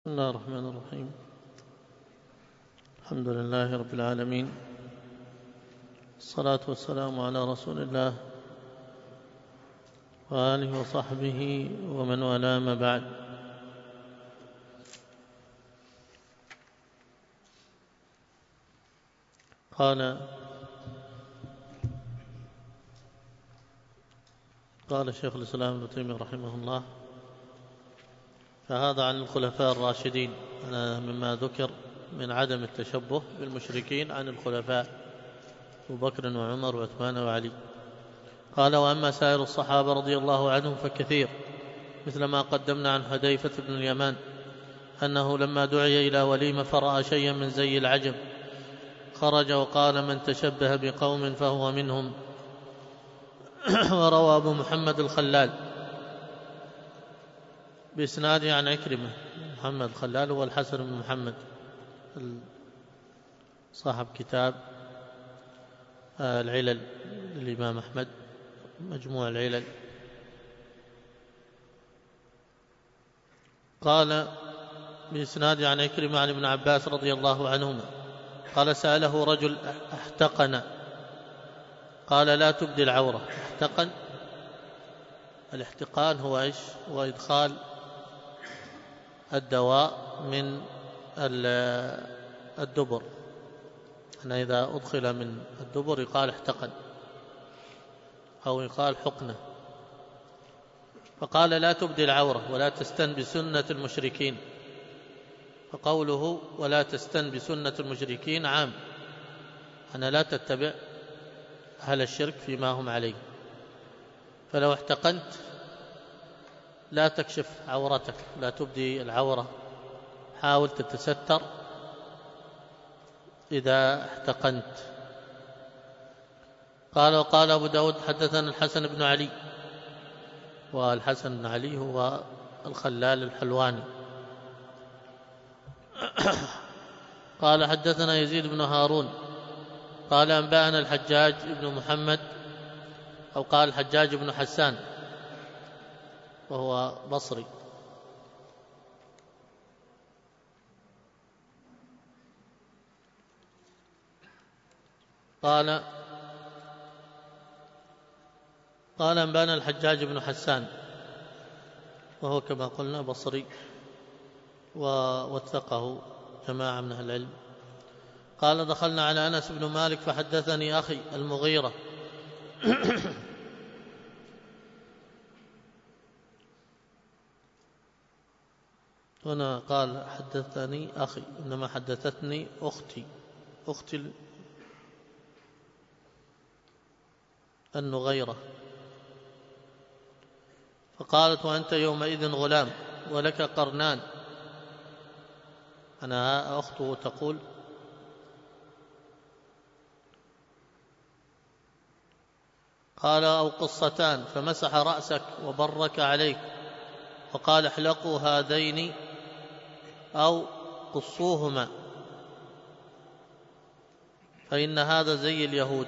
بسم الله الرحمن الرحيم. الحمد لله رب العالمين، الصلاة والسلام على رسول الله وآله وصحبه ومن والاه، ما بعد. قال شيخ الإسلام ابن تيمية رحمه الله: فهذا عن الخلفاء الراشدين، مما ذكر من عدم التشبه بالمشركين عن الخلفاء أبو بكر وعمر وعثمان وعلي. قال: وأما سائر الصحابة رضي الله عنهم فكثير، مثل ما قدمنا عن حذيفة بن اليمان أنه لما دعي إلى وليمة فرأى شيئا من زي العجم خرج وقال: من تشبه بقوم فهو منهم. وروى أبو محمد الخلال بإسناده عن عكرمة. محمد الخلال هو الحسن بن محمد صاحب كتاب العلل للإمام أحمد، مجموع العلل. قال بإسناده عن عكرمة عن ابن عباس رضي الله عنهما قال: سأله رجل: احتقن، قال: لا تبدي العورة. احتقن، الاحتقان هو إيش؟ هو إدخال الدواء من الدبر، أنا إذا أدخل من الدبر يقال احتقن أو يقال حقنة. فقال: لا تبدي العورة ولا تستن بسنة المشركين. فقوله ولا تستن بسنة المشركين عام، أنا لا تتبع أهل الشرك فيما هم عليه. فلو احتقنت لا تكشف عورتك، لا تبدي العورة، حاول تتستر إذا احتقنت. قال: وقال أبو داود: حدثنا الحسن بن علي، والحسن بن علي هو الخلال الحلواني. قال: حدثنا يزيد بن هارون قال: أنبأنا الحجاج بن محمد، أو قال الحجاج بن حسان وهو بصري. قال أنبأنا الحجاج بن حسان وهو كما قلنا بصري، ووثقه جماعة من أهل العلم. قال: دخلنا على أنس بن مالك فحدثني أخي المغيرة هنا قال حدثني أخي، إنما حدثتني أختي النغيرة. فقالت: وأنت يومئذ غلام ولك قرنان. أنا أخته تقول: قال: أو قصتان، فمسح رأسك وبرك عليك وقال: احلقوا هذين أو قصوهما، فإن هذا زي اليهود.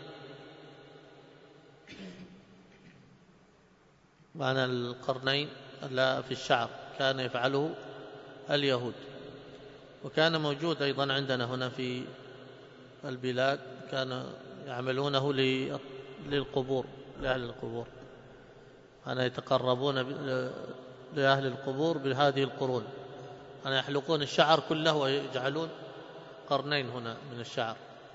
معنى القرنين لا في الشعر كان يفعله اليهود، وكان موجود أيضا عندنا هنا في البلاد، كانوا يعملونه للقبور، لأهل القبور، أنا يتقربون لأهل القبور بهذه القرون، أنا يحلقون الشعر كله ويجعلون قرنين هنا من الشعر.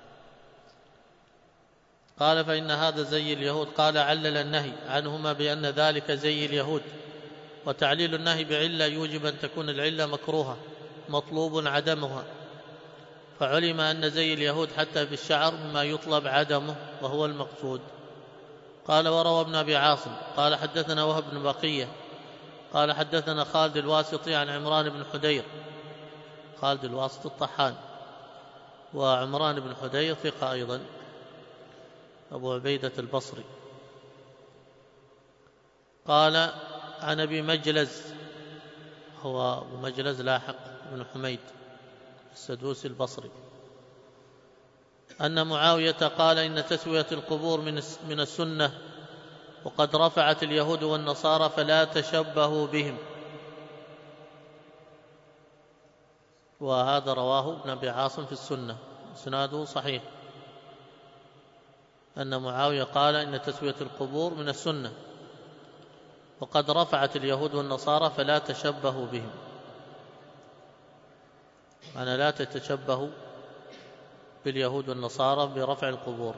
قال: فإن هذا زي اليهود. قال: علل النهي عنهما بأن ذلك زي اليهود، وتعليل النهي بعلة يوجب أن تكون العلة مكروهة مطلوب عدمها، فعلم أن زي اليهود حتى في الشعر مما يطلب عدمه وهو المقصود. قال: وروى ابن أبي عاصم قال: حدثنا وهب بن بقية قال: حدثنا خالد الواسطي عن عمران بن حدير. خالد الواسطي الطحان، وعمران بن حدير ثقة أيضا، أبو عبيدة البصري. قال: عن أبي مجلز، هو أبو مجلز لاحق بن حميد السدوسي البصري، أن معاوية قال: إن تسوية القبور من السنة، وقد رفعت اليهود والنصارى، فلا تشبهوا بهم. وهذا رواه ابن أبي عاصم في السنة، إسناده صحيح، أن معاوية قال إن تسوية القبور من السنة، وقد رفعت اليهود والنصارى فلا تشبهوا بهم، أنا لا تتشبهوا باليهود والنصارى برفع القبور.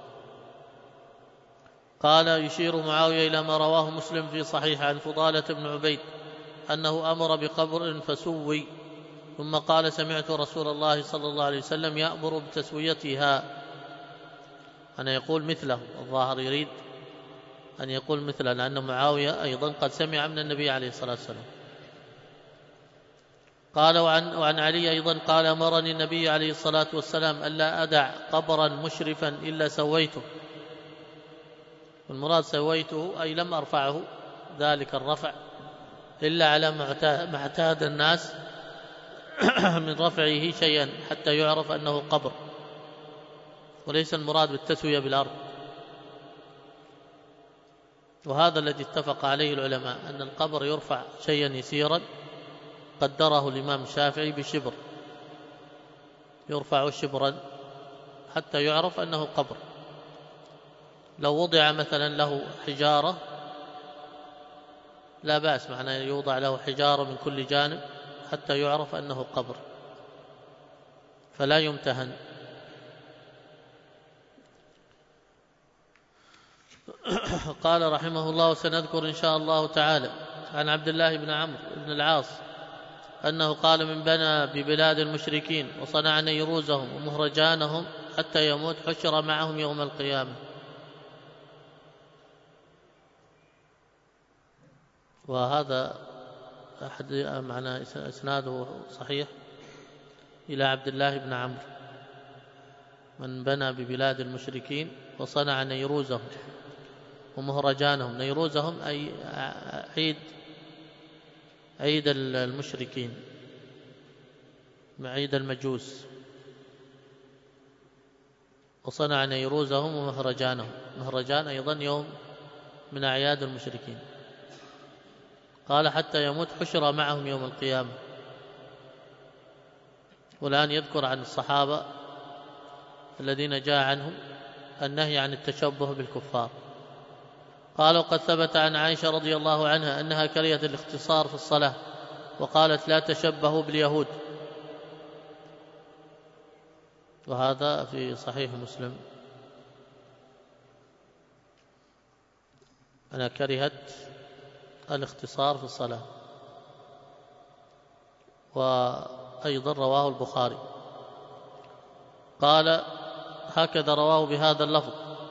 قال يشير معاوية إلى ما رواه مسلم في صحيح عن فضالة بن عبيد أنه أمر بقبر فسوي، ثم قال سمعت رسول الله صلى الله عليه وسلم يأمر بتسويتها. أنا يقول مثله، الظاهر يريد أن يقول مثله، لأن معاوية أيضا قد سمع من النبي عليه الصلاة والسلام. قال وعن علي أيضا قال أمرني النبي عليه الصلاة والسلام ألا أدع قبرا مشرفا إلا سويته، والمراد سويته أي لم أرفعه ذلك الرفع إلا على ما اعتاد الناس من رفعه شيئا حتى يعرف أنه قبر، وليس المراد بالتسوية بالأرض. وهذا الذي اتفق عليه العلماء، أن القبر يرفع شيئا يسيرا، قدره الإمام الشافعي بشبر، يرفع شبرا حتى يعرف أنه قبر. لو وضع مثلا له حجارة لا بأس، معناه يوضع له حجارة من كل جانب حتى يعرف أنه قبر، فلا يمتهن. قال رحمه الله سنذكر إن شاء الله تعالى عن عبد الله بن عمرو بن العاص أنه قال من بنى ببلاد المشركين وصنع نيروزهم ومهرجانهم حتى يموت حشر معهم يوم القيامة. وهذا أحد معنى إسناده صحيح إلى عبد الله بن عمرو، من بنى ببلاد المشركين وصنع نيروزهم ومهرجانهم. نيروزهم أي عيد المشركين، عيد المجوس، وصنع نيروزهم ومهرجانهم. مهرجان أيضا يوم من أعياد المشركين. قال حتى يموت حشر معهم يوم القيامة. والآن يذكر عن الصحابة الذين جاء عنهم النهي عن التشبه بالكفار. قال وقد ثبت عن عائشة رضي الله عنها أنها كرهت الاختصار في الصلاة، وقالت لا تشبهوا باليهود، وهذا في صحيح مسلم. أنا كرهت الاختصار في الصلاة. وأيضا رواه البخاري. قال هكذا رواه بهذا اللفظ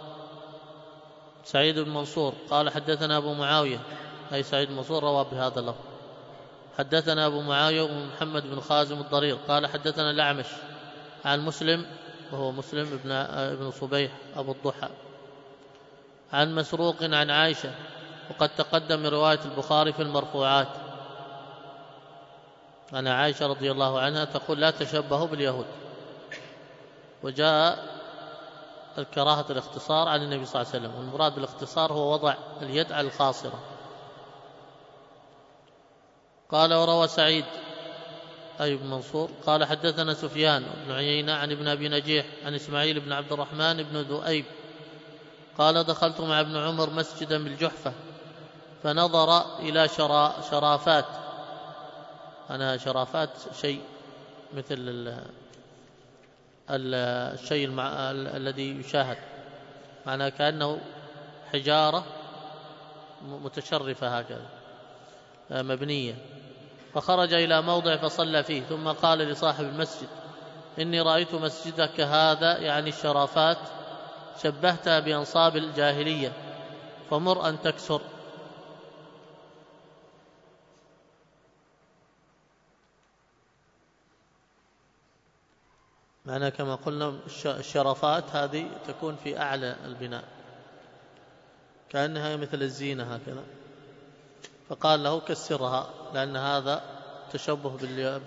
سعيد بن منصور قال حدثنا أبو معاوية، أي سعيد بن منصور رواه بهذا اللفظ. حدثنا أبو معاوية ومحمد بن خازم الضرير قال حدثنا الأعمش عن مسلم، وهو مسلم ابن صبيح أبو الضحى، عن مسروق عن عائشة، وقد تقدم من رواية البخاري في المرفوعات. أن عائشة رضي الله عنها تقول لا تشبهوا باليهود، وجاء الكراهة الاختصار عن النبي صلى الله عليه وسلم، والمراد بالاختصار هو وضع اليد على الخاصرة. قال وروى سعيد أي بن منصور قال حدثنا سفيان بن عيينة عن ابن أبي نجيح عن إسماعيل بن عبد الرحمن بن ذؤيب قال دخلت مع ابن عمر مسجدا بالجحفة فنظر إلى شرافات. أنا شرافات شيء مثل الشيء الذي يشاهد، معناه كأنه حجارة متشرفة هكذا مبنية. فخرج إلى موضع فصلى فيه، ثم قال لصاحب المسجد إني رأيت مسجدك هذا، يعني الشرافات، شبهتها بأنصاب الجاهلية، فمر أن تكسر. معناه كما قلنا الشرافات هذه تكون في أعلى البناء كأنها مثل الزينة هكذا، فقال له كسرها لأن هذا تشبه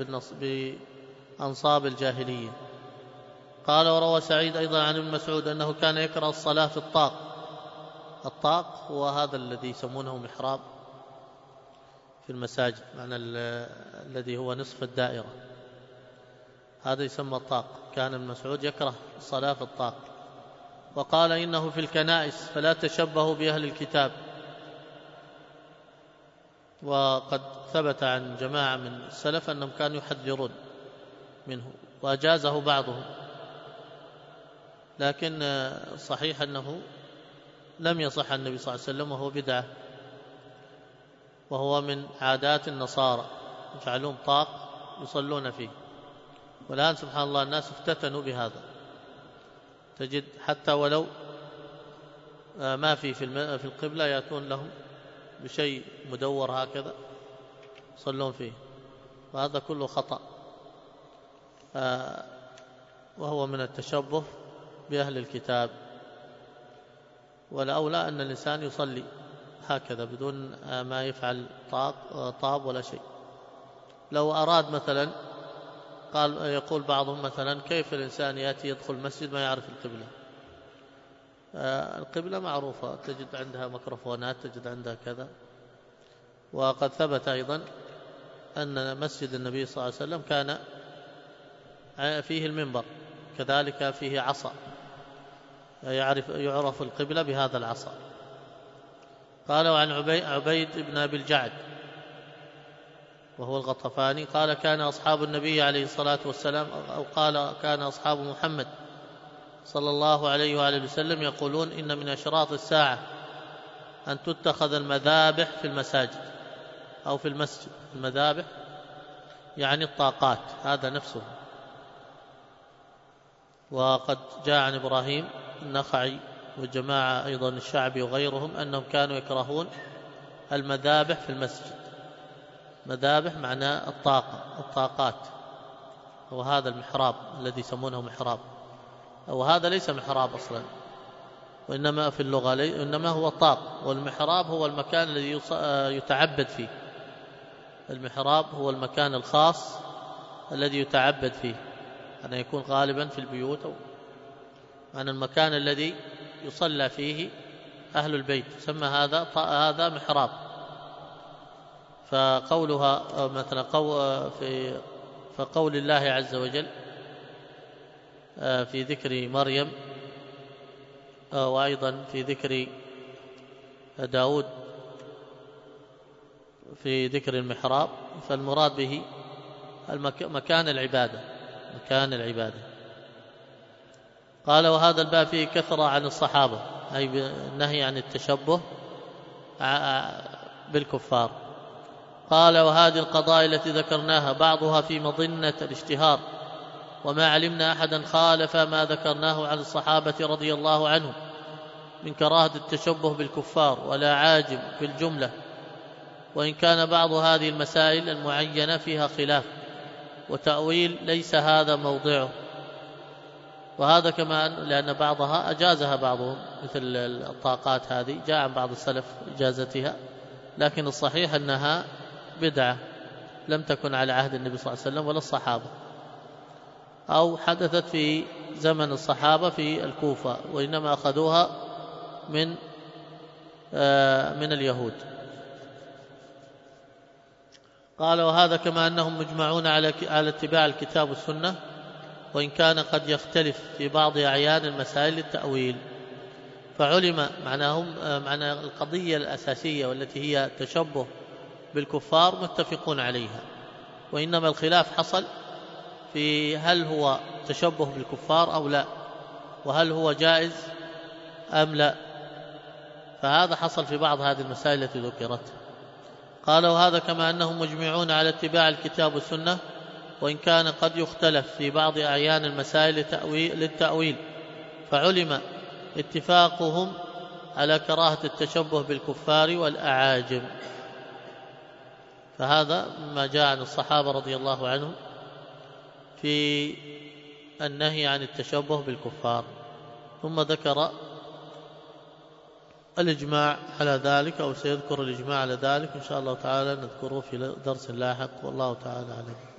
بأنصاب الجاهلية. قال وروى سعيد أيضا عن ابن مسعود أنه كان يكره الصلاة في الطاق. الطاق هو هذا الذي يسمونه محراب في المساجد، معنى الذي هو نصف الدائرة، هذا يسمى الطاق. كان ابن مسعود يكره الصلاة في الطاق. وقال إنه في الكنائس فلا تشبهوا بأهل الكتاب. وقد ثبت عن جماعة من السلف أنهم كانوا يحذرون منه وأجازه بعضهم، لكن صحيح أنه لم يصح عن النبي صلى الله عليه وسلم، وهو بدعة، وهو من عادات النصارى، يجعلون طاق يصلون فيه. والآن سبحان الله الناس افتتنوا بهذا، تجد حتى ولو ما في القبلة يأتون لهم بشيء مدور هكذا يصلون فيه، وهذا كله خطأ، وهو من التشبه بأهل الكتاب. والأولى أن الإنسان يصلي هكذا بدون ما يفعل طاب ولا شيء. لو أراد مثلا يقول بعضهم مثلا كيف الإنسان يأتي يدخل المسجد ما يعرف القبلة؟ القبلة معروفة، تجد عندها ميكروفونات، تجد عندها كذا. وقد ثبت أيضا أن مسجد النبي صلى الله عليه وسلم كان فيه المنبر، كذلك فيه عصا يعرف القبلة بهذا العصا. قال عن عبيد بن أبي الجعد وهو الغطفاني قال كان أصحاب النبي عليه الصلاة والسلام، أو قال كان أصحاب محمد صلى الله عليه وآله وسلم يقولون إن من أشراط الساعة أن تتخذ المذابح في المساجد أو في المسجد. المذابح يعني الطاقات، هذا نفسه. وقد جاء عن إبراهيم النخعي وجماعة أيضا الشعبي وغيرهم أنهم كانوا يكرهون المذابح في المسجد. مذابح معناه الطاقات، وهذا المحراب الذي يسمونه محراب، وهذا ليس محراب أصلا، وإنما في اللغة إنما هو الطاق. والمحراب هو المكان الذي يتعبد فيه. المحراب هو المكان الخاص الذي يتعبد فيه، أن يكون غالبا في البيوت، أو عن المكان الذي يصلى فيه أهل البيت، يسمى هذا محراب. فقولها مثلا فقول الله عز وجل في ذكر مريم، وأيضا في ذكر داود في ذكر المحراب، فالمراد به مكان العبادة، مكان العبادة. قال وهذا الباب فيه كثرة عن الصحابة، أي النهي عن التشبه بالكفار. قال وهذه القضايا التي ذكرناها بعضها في مظنة الاشتهار، وما علمنا أحدا خالف ما ذكرناه عن الصحابة رضي الله عنهم من كراهة التشبه بالكفار ولا عاجم في الجملة، وإن كان بعض هذه المسائل المعينة فيها خلاف وتأويل ليس هذا موضعه. وهذا كما لأن بعضها أجازها بعضهم، مثل الطاقات هذه جاء عن بعض السلف إجازتها، لكن الصحيح أنها بدعة لم تكن على عهد النبي صلى الله عليه وسلم ولا الصحابة، أو حدثت في زمن الصحابة في الكوفة، وإنما أخذوها من اليهود. قال وهذا كما أنهم مجمعون على اتباع الكتاب والسنة، وإن كان قد يختلف في بعض أعيان المسائل التأويل. فعلم معنى القضية الأساسية والتي هي التشبه بالكفار متفقون عليها، وإنما الخلاف حصل في هل هو تشبه بالكفار أو لا، وهل هو جائز أم لا. فهذا حصل في بعض هذه المسائل التي ذكرت. قال وهذا كما أنهم مجمعون على اتباع الكتاب والسنة، وإن كان قد يختلف في بعض أعيان المسائل للتأويل، فعلم اتفاقهم على كراهة التشبه بالكفار والأعاجم. فهذا مما جاء عن الصحابة رضي الله عنهم في النهي عن التشبه بالكفار. ثم ذكر الإجماع على ذلك، أو سيذكر الإجماع على ذلك إن شاء الله تعالى، نذكره في درس لاحق، والله تعالى أعلم.